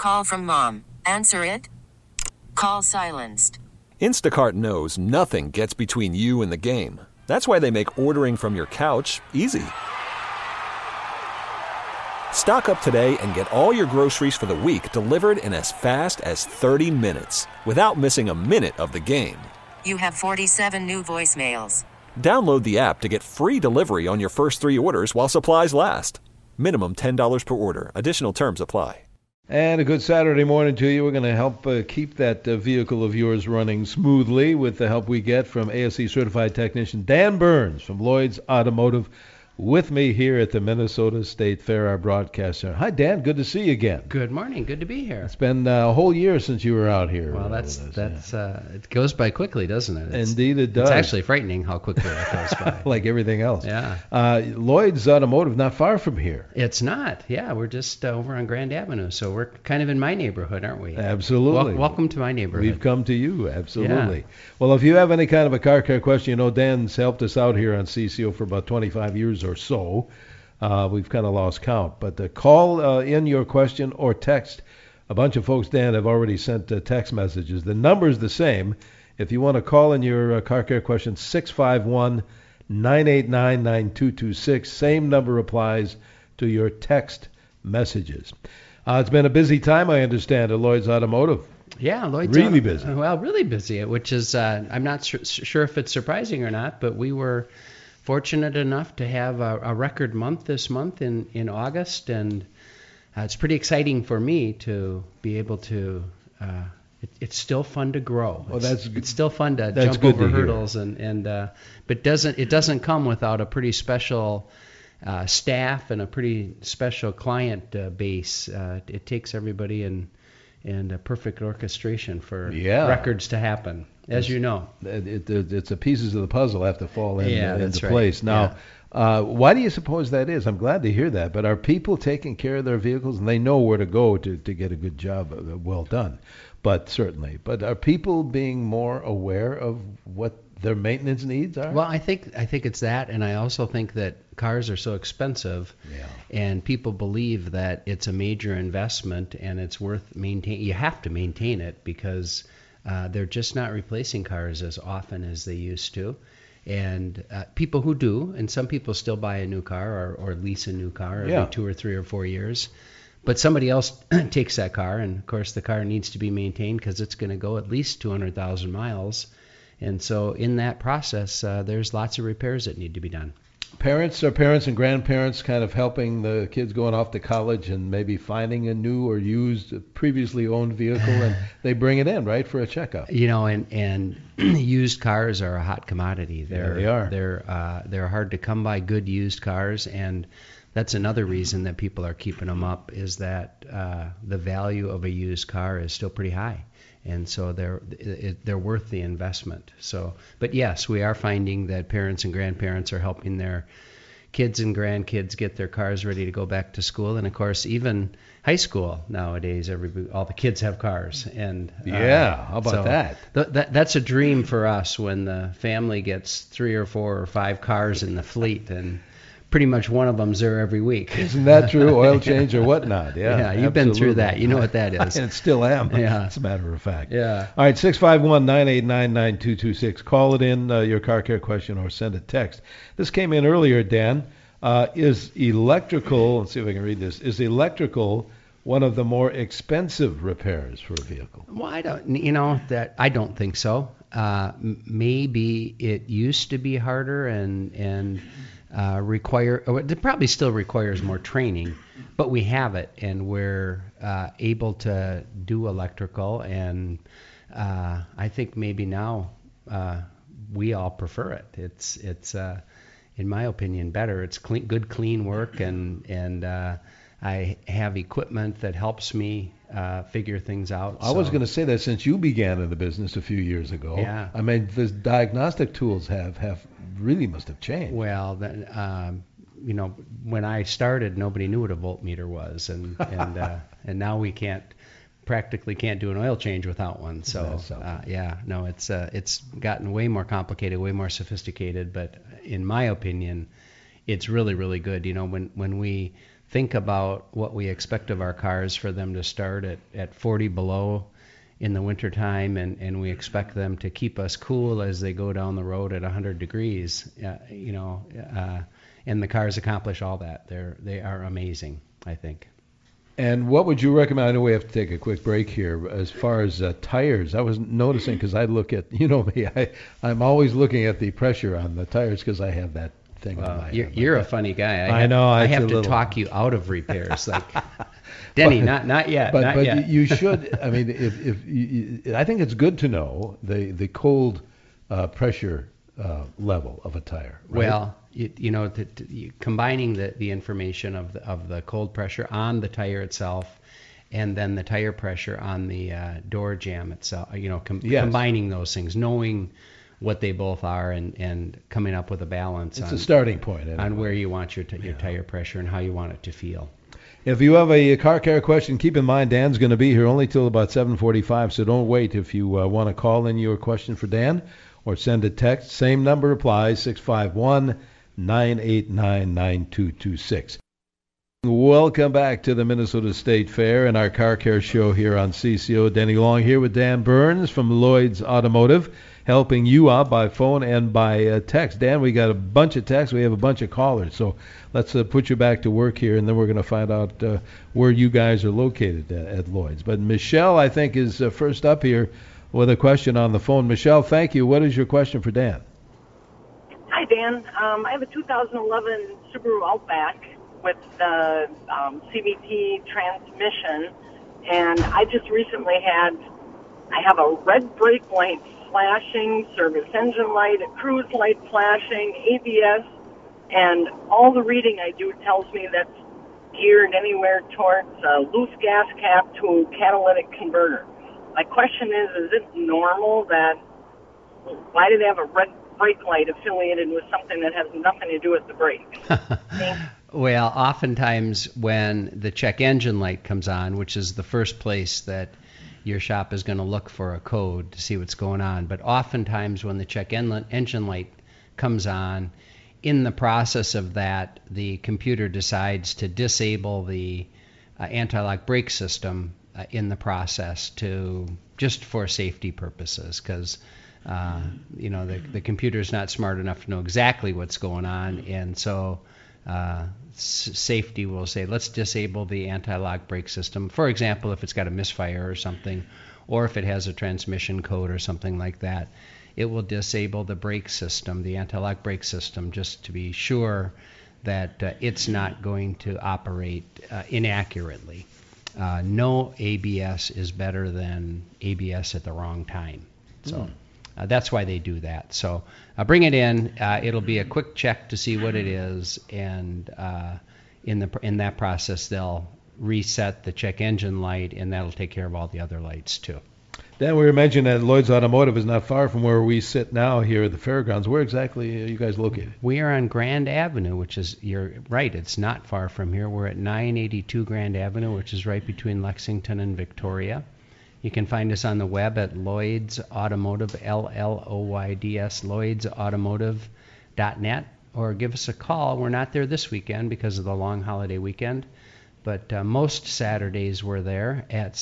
call from mom. Answer it. Call silenced. Instacart knows nothing gets between you and the game. That's why they make ordering from your couch easy. Stock up today and get all your groceries for the week delivered in as fast as 30 minutes without missing a minute of the game. You have 47 new voicemails. Download the app to get free delivery on your first 3 orders while supplies last. Minimum $10 per order. Additional terms apply. And a good Saturday morning to you. We're going to help keep that vehicle of yours running smoothly with the help we get from ASE Certified Technician Dan Burns from Lloyd's Automotive, with me here at the Minnesota State Fair, our broadcaster. Hi, Dan. Good to see you again. Good morning. Good to be here. It's been a whole year since you were out here. Well, that's it goes by quickly, doesn't it? Indeed, it does. It's actually frightening how quickly it goes by. Like everything else. Yeah. Lloyd's Automotive, not far from here. It's not. Yeah, we're just over on Grand Avenue, so we're kind of in my neighborhood, aren't we? Absolutely. Welcome to my neighborhood. We've come to you. Absolutely. Yeah. Well, if you have any kind of a car care question, you know Dan's helped us out here on CCO for about 25 years or so. We've kind of lost count. But call in your question or text. A bunch of folks, Dan, have already sent text messages. The number's the same. If you want to call in your car care question, 651-989-9226. Same number applies to your text messages. It's been a busy time, I understand, at Lloyd's Automotive. Yeah, Lloyd's really busy. Well, really busy, which is, I'm not sure if it's surprising or not, but we were fortunate enough to have a record month this month in August, and it's pretty exciting for me to be able to. It's still fun to grow. Well, it's still fun to jump over hurdles, but it doesn't come without a pretty special staff and a pretty special client base. It takes everybody and a perfect orchestration for records to happen. As you know, it's the pieces of the puzzle have to fall into place. Right. Now, why do you suppose that is? I'm glad to hear that. But are people taking care of their vehicles, and they know where to go to get a good job well done? But certainly. But are people being more aware of what their maintenance needs are? Well, I think it's that, and I also think that cars are so expensive, and people believe that it's a major investment and it's worth maintaining. You have to maintain it because they're just not replacing cars as often as they used to. And people who do, and some people still buy a new car or lease a new car every 2 or 3 or 4 years. But somebody else takes that car, and of course the car needs to be maintained because it's going to go at least 200,000 miles. And so in that process, there's lots of repairs that need to be done. Parents and grandparents kind of helping the kids going off to college and maybe finding a new or used previously owned vehicle, and they bring it in, right, for a checkup. You know, and used cars are a hot commodity. They are. They're hard to come by, good used cars, and that's another reason that people are keeping them up, is that the value of a used car is still pretty high. And so they're worth the investment. So, but yes, we are finding that parents and grandparents are helping their kids and grandkids get their cars ready to go back to school. And of course, even high school nowadays, all the kids have cars. And how about that? That's a dream for us when the family gets 3 or 4 or 5 cars in the fleet, and pretty much one of them's there every week. Isn't that true? Oil change or whatnot. Yeah, you've been through that. You know what that is. And still am, yeah. as a matter of fact. Yeah. All right, 651-989-9226. Call it in, your car care question, or send a text. This came in earlier, Dan. Is electrical, let's see if I can read this, is electrical one of the more expensive repairs for a vehicle? Well, I don't think so. Maybe it used to be harder and it probably still requires more training, but we have it, and we're able to do electrical, and I think maybe now we all prefer it. It's in my opinion better. It's good clean work, and I have equipment that helps me figure things out. I was going to say that since you began in the business a few years ago. Yeah. I mean, the diagnostic tools really must have changed. Well, when I started, nobody knew what a voltmeter was, and now we practically can't do an oil change without one. So it's gotten way more complicated, way more sophisticated. But in my opinion, it's really, really good. You know, when we think about what we expect of our cars for them to start at 40 below in the wintertime, and we expect them to keep us cool as they go down the road at 100 degrees, and the cars accomplish all that. They are amazing, I think. And what would you recommend? I know we have to take a quick break here. As far as tires, I was noticing, because I look at, you know me, I'm always looking at the pressure on the tires because I have that thing on my You're a funny guy. I know. I have to talk you out of repairs. Like, Denny, not yet. But you should. I mean, I think it's good to know the cold pressure level of a tire. Right? Well, combining the information of the cold pressure on the tire itself, and then the tire pressure on the door jamb itself. Combining those things, knowing what they both are, and coming up with a balance. It's a starting point anyway. On where you want your tire pressure and how you want it to feel. If you have a car care question, keep in mind Dan's going to be here only till about 7:45, so don't wait. If you want to call in your question for Dan or send a text, same number applies, 651-989-9226. Welcome back to the Minnesota State Fair and our car care show here on CCO. Denny Long here with Dan Burns from Lloyd's Automotive, helping you out by phone and by text. Dan, we got a bunch of texts. We have a bunch of callers. So let's put you back to work here, and then we're going to find out where you guys are located at Lloyd's. But Michelle, I think, is first up here with a question on the phone. Michelle, thank you. What is your question for Dan? Hi, Dan. I have a 2011 Subaru Outback with the CVT transmission, and I just recently I have a red brake light flashing, service engine light, a cruise light flashing, ABS, and all the reading I do tells me that's geared anywhere towards a loose gas cap to a catalytic converter. My question is it normal why do they have a red brake light affiliated with something that has nothing to do with the brakes? Well, oftentimes when the check engine light comes on, which is the first place that your shop is going to look for a code to see what's going on, but oftentimes when the check engine light comes on, in the process of that, the computer decides to disable the anti-lock brake system in the process just for safety purposes, because the computer's not smart enough to know exactly what's going on, and so safety will say, let's disable the anti-lock brake system. For example, if it's got a misfire or something, or if it has a transmission code or something like that, it will disable the brake system, the anti-lock brake system, just to be sure that it's not going to operate inaccurately. No ABS is better than ABS at the wrong time. So that's why they do that. So bring it in. It'll be a quick check to see what it is, and in that process, they'll reset the check engine light, and that'll take care of all the other lights too. Dan, we were mentioning that Lloyd's Automotive is not far from where we sit now here at the fairgrounds. Where exactly are you guys located? We are on Grand Avenue, which is, you're right, it's not far from here. We're at 982 Grand Avenue, which is right between Lexington and Victoria. You can find us on the web at Lloyd's Automotive, LLOYDS, LloydsAutomotive.net, or give us a call. We're not there this weekend because of the long holiday weekend, but most Saturdays we're there at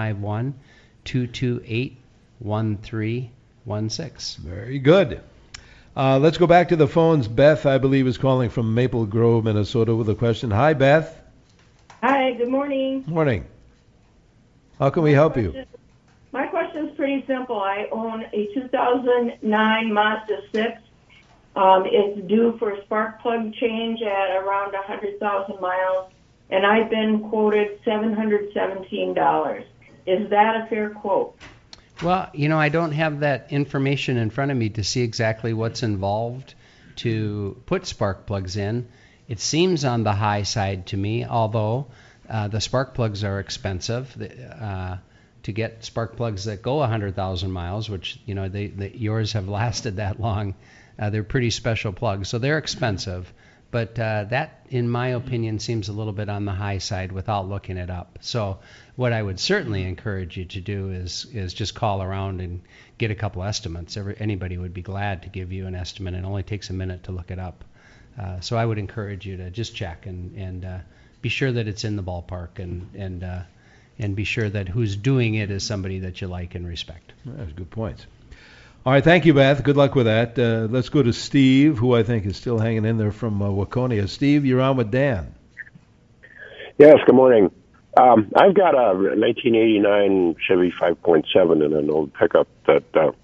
651-228-1316. Very good. Let's go back to the phones. Beth, I believe, is calling from Maple Grove, Minnesota, with a question. Hi, Beth. Hi, good morning. Morning. How can we help you? My question is pretty simple. I own a 2009 Mazda 6. It's due for a spark plug change at around 100,000 miles, and I've been quoted $717. Is that a fair quote? Well, I don't have that information in front of me to see exactly what's involved to put spark plugs in. It seems on the high side to me, although the spark plugs are expensive. To get spark plugs that go 100,000 miles, which yours have lasted that long, they're pretty special plugs, so they're expensive. But that, in my opinion, seems a little bit on the high side without looking it up. So what I would certainly encourage you to do is just call around and get a couple estimates. Anybody would be glad to give you an estimate. It only takes a minute to look it up. So I would encourage you to just check and be sure that it's in the ballpark, and be sure that who's doing it is somebody that you like and respect. That's good points. All right, thank you, Beth. Good luck with that. Let's go to Steve, who I think is still hanging in there from Waconia. Steve, you're on with Dan. Yes, good morning. I've got a 1989 Chevy 5.7 in an old pickup that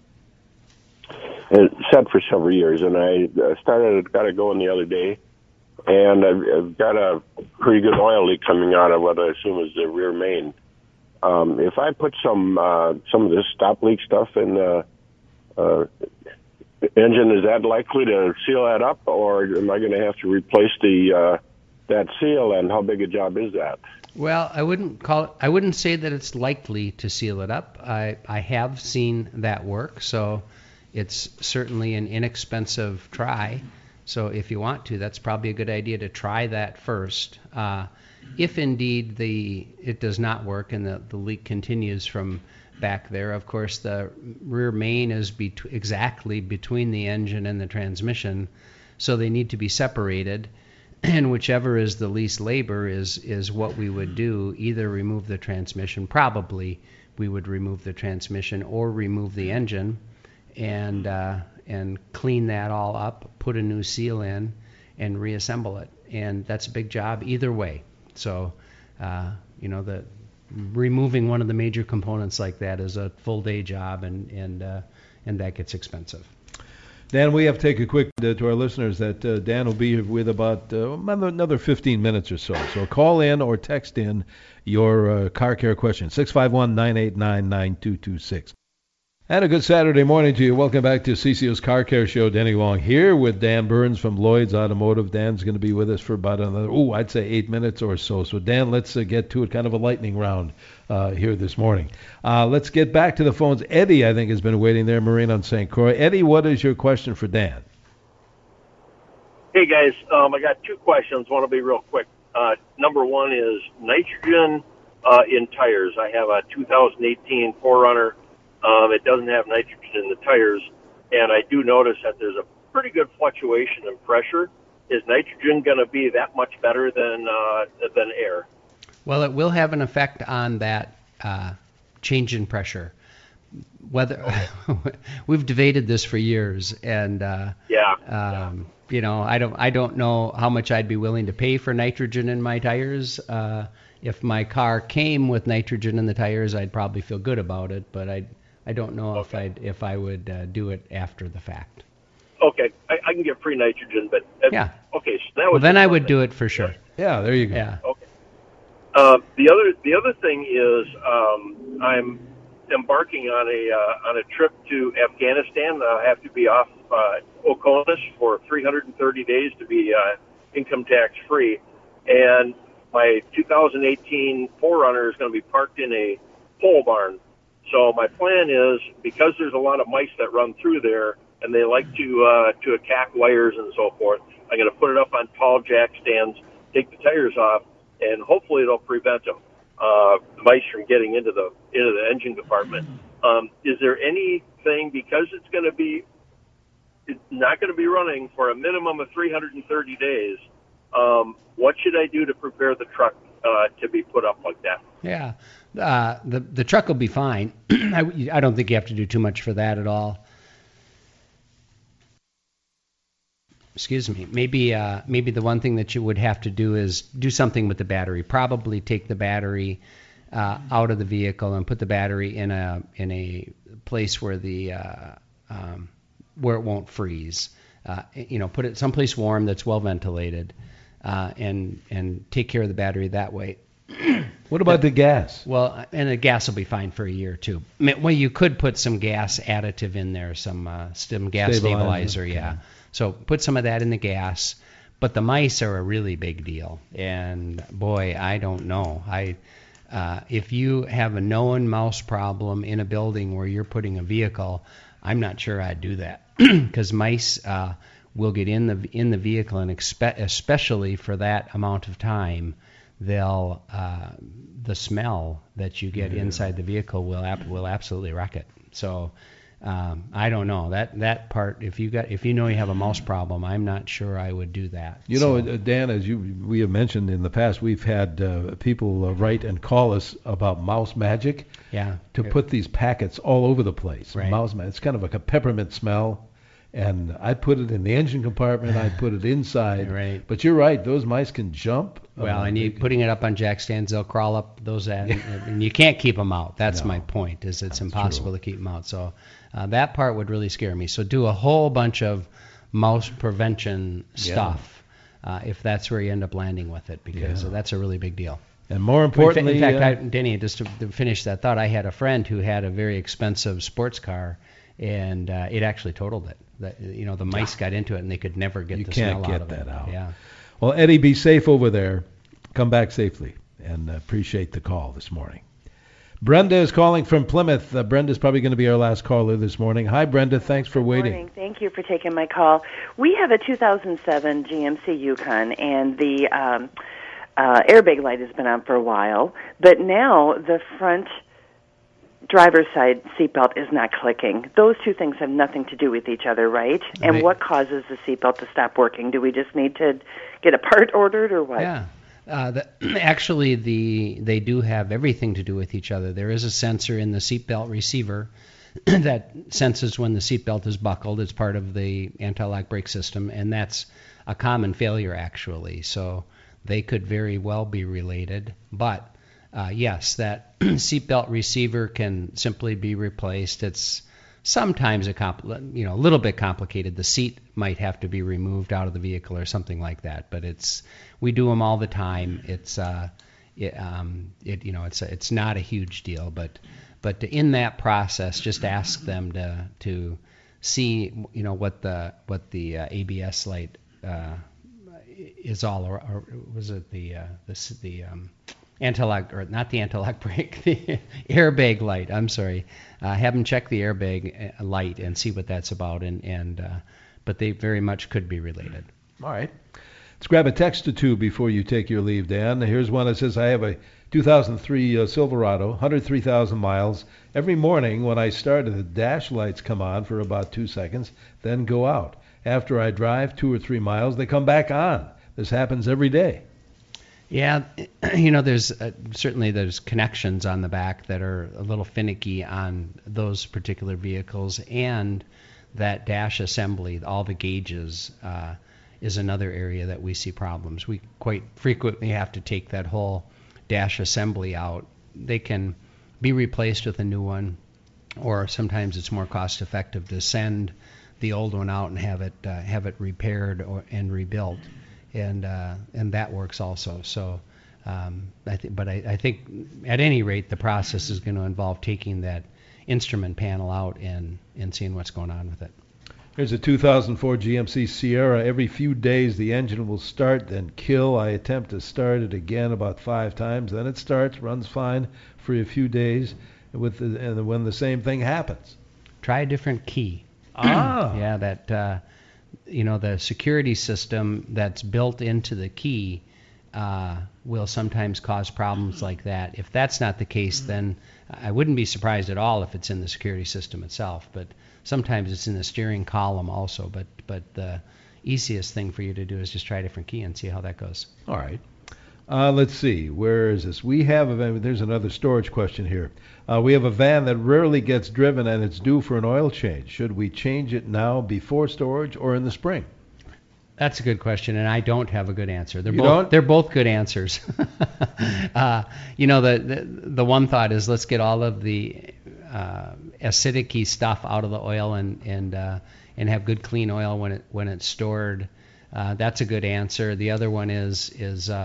it's set for several years, and I got it going the other day, and I've got a pretty good oil leak coming out of what I assume is the rear main. If I put some of this stop leak stuff in the engine, is that likely to seal that up, or am I going to have to replace that seal, and how big a job is that? Well, I wouldn't say that it's likely to seal it up. I have seen that work, so it's certainly an inexpensive try. So if you want to, that's probably a good idea to try that first. If indeed it does not work and the leak continues from back there, of course the rear main is exactly between the engine and the transmission, so they need to be separated. And whichever is the least labor is what we would do. Either remove the transmission, probably we would remove the transmission, or remove the engine and clean that all up, put a new seal in, and reassemble it. And that's a big job either way. So, the removing one of the major components like that is a full day job, and that gets expensive. Dan, we have to take a quick to our listeners that Dan will be here with about another 15 minutes or so. So call in or text in your car care question, 651-989-9226. And a good Saturday morning to you. Welcome back to CCO's Car Care Show. Denny Long here with Dan Burns from Lloyd's Automotive. Dan's going to be with us for about another, I'd say 8 minutes or so. So, Dan, let's get to it, kind of a lightning round here this morning. Let's get back to the phones. Eddie, I think, has been waiting there, Marine on St. Croix. Eddie, what is your question for Dan? Hey, guys. I got two questions. Want to be real quick. Number one is nitrogen in tires. I have a 2018 4Runner. It doesn't have nitrogen in the tires, and I do notice that there's a pretty good fluctuation in pressure. Is nitrogen going to be that much better than air? Well, it will have an effect on that change in pressure. Whether we've debated this for years, and I don't know how much I'd be willing to pay for nitrogen in my tires. If my car came with nitrogen in the tires, I'd probably feel good about it, but I don't know if I would do it after the fact. Okay, I can get free nitrogen, but yeah. Okay, so that was. Well, then I would do it for sure. Yeah, there you go. Yeah. Okay. The other thing is I'm embarking on a trip to Afghanistan. I have to be off Oconus for 330 days to be income tax free, and my 2018 4Runner is going to be parked in a pole barn. So my plan is, because there's a lot of mice that run through there, and they like to attack wires and so forth, I'm going to put it up on tall jack stands, take the tires off, and hopefully it'll prevent the mice from getting into the engine compartment. Is there anything, because it's not going to be running for a minimum of 330 days, what should I do to prepare the truck to be put up like that? Yeah, the truck will be fine. I don't think you have to do too much for that at all. Excuse me. Maybe the one thing that you would have to do is do something with the battery. Probably take the battery out of the vehicle and put the battery in a place where where it won't freeze. Put it someplace warm that's well ventilated, and take care of the battery that way. What about the gas? Well, and the gas will be fine for a year or two. Well, you could put some gas additive in there, some gas stabilizer, yeah. So put some of that in the gas. But the mice are a really big deal, and boy, I don't know. If you have a known mouse problem in a building where you're putting a vehicle, I'm not sure I'd do that, because mice will get in the vehicle, and especially for that amount of time, they'll the smell that you get inside the vehicle will absolutely wreck it. So I don't know that part. If you know you have a mouse problem, I'm not sure I would do that. You know, Dan, as we have mentioned in the past, we've had people write and call us about mouse magic. Yeah. To put these packets all over the place. Right. Mouse magic. It's kind of like a peppermint smell. And I put it in the engine compartment. I put it inside. Right. But you're right. Those mice can jump. Well, and you putting it up on jack stands, they'll crawl up those, and you can't keep them out. That's my point. It's impossible to keep them out. So that part would really scare me. So do a whole bunch of mouse prevention stuff if that's where you end up landing with it, because that's a really big deal. And more importantly, in fact, Denny, just to finish that thought, I had a friend who had a very expensive sports car, and it actually totaled it. The mice got into it, and they could never get the smell out of it. You can't get that out. Yeah. Well, Eddie, be safe over there. Come back safely, and appreciate the call this morning. Brenda is calling from Plymouth. Brenda's probably going to be our last caller this morning. Hi, Brenda. Thanks for waiting. Good morning. Thank you for taking my call. We have a 2007 GMC Yukon, and the airbag light has been on for a while, but now the front driver's side seatbelt is not clicking. Those two things have nothing to do with each other, right? And what causes the seatbelt to stop working? Do we just need to get a part ordered or what? Yeah. Actually, they do have everything to do with each other. There is a sensor in the seatbelt receiver that senses when the seatbelt is buckled. It's part of the anti-lock brake system, and that's a common failure, actually. So they could very well be related. But yes, that seatbelt receiver can simply be replaced. It's sometimes a little bit complicated. The seat might have to be removed out of the vehicle or something like that. But we do them all the time. It's it's not a huge deal. But in that process, just ask them to see what the ABS light is all, or was it the anti-lock, or not the anti-lock brake, the airbag light. I'm sorry. Have them check the airbag light and see what that's about, but they very much could be related. All right. Let's grab a text or two before you take your leave, Dan. Here's one that says, I have a 2003 Silverado, 103,000 miles. Every morning when I start, the dash lights come on for about 2 seconds, then go out. After I drive 2 or 3 miles, they come back on. This happens every day. Yeah, there's there's connections on the back that are a little finicky on those particular vehicles, and that dash assembly, all the gauges, is another area that we see problems. We quite frequently have to take that whole dash assembly out. They can be replaced with a new one, or sometimes it's more cost effective to send the old one out and have it repaired and rebuilt. And that works also. So I think at any rate the process is going to involve taking that instrument panel out and seeing what's going on with it. Here's a 2004 GMC Sierra. Every few days the engine will start, then kill. I attempt to start it again about 5 times. Then it starts, runs fine for a few days, and when the same thing happens. Try a different key. Yeah, that the security system that's built into the key will sometimes cause problems like that. If that's not the case, then I wouldn't be surprised at all if it's in the security system itself. But sometimes it's in the steering column also. But the easiest thing for you to do is just try a different key and see how that goes. All right. Let's see. Where is this? We have a van. There's another storage question here. We have a van that rarely gets driven and it's due for an oil change. Should we change it now before storage or in the spring? That's a good question, and I don't have a good answer. They're both good answers. The one thought is let's get all of the acidic-y stuff out of the oil and have good clean oil when it's stored. That's a good answer. The other one is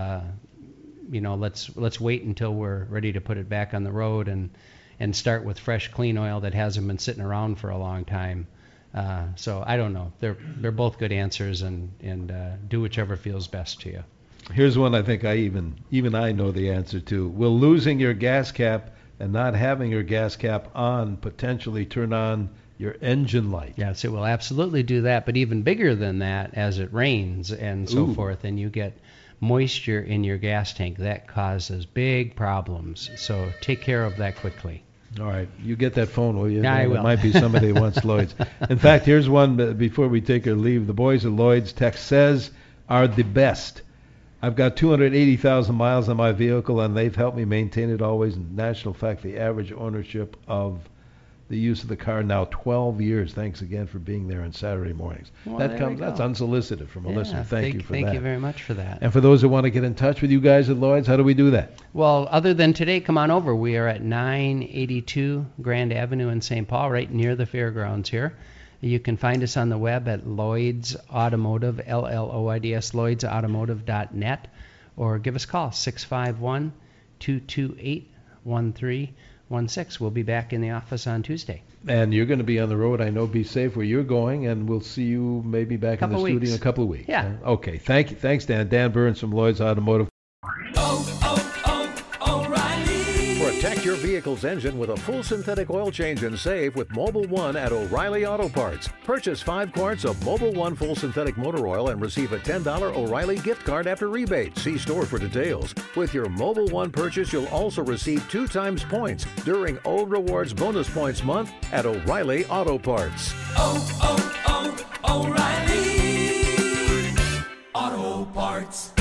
let's wait until we're ready to put it back on the road and start with fresh clean oil that hasn't been sitting around for a long time. So I don't know. They're both good answers, and do whichever feels best to you. Here's one I think even I know the answer to. Will losing your gas cap and not having your gas cap on potentially turn on your engine light? Yes, it will absolutely do that, but even bigger than that, as it rains and so forth, and you get moisture in your gas tank, that causes big problems. So take care of that quickly. All right, you get that phone, will you? Yeah, I It will. might be somebody who wants Lloyd's. In fact, here's one before we take our leave. The boys at Lloyd's, text says, are the best. I've got 280,000 miles on my vehicle, and they've helped me maintain it always. In national fact, the average ownership of the use of the car now 12 years. Thanks again for being there on Saturday mornings. Well, That's unsolicited from a listener. Thank you for that. Thank you very much for that. And for those who want to get in touch with you guys at Lloyd's, how do we do that? Well, other than today, come on over. We are at 982 Grand Avenue in St. Paul, right near the fairgrounds here. You can find us on the web at Lloyd's Automotive, LLOIDS, LloydsAutomotive.net, or give us a call, 651-228-1316. We'll be back in the office on Tuesday. And you're going to be on the road, I know. Be safe where you're going, and we'll see you maybe back in the studio in a couple of weeks. Yeah. Okay. Thanks, Dan. Dan Burns from Lloyd's Automotive. Protect your vehicle's engine with a full synthetic oil change and save with Mobil 1 at O'Reilly Auto Parts. Purchase 5 quarts of Mobil 1 full synthetic motor oil and receive a $10 O'Reilly gift card after rebate. See store for details. With your Mobil 1 purchase, you'll also receive 2 times points during O Rewards Bonus Points Month at O'Reilly Auto Parts. O'Reilly Auto Parts.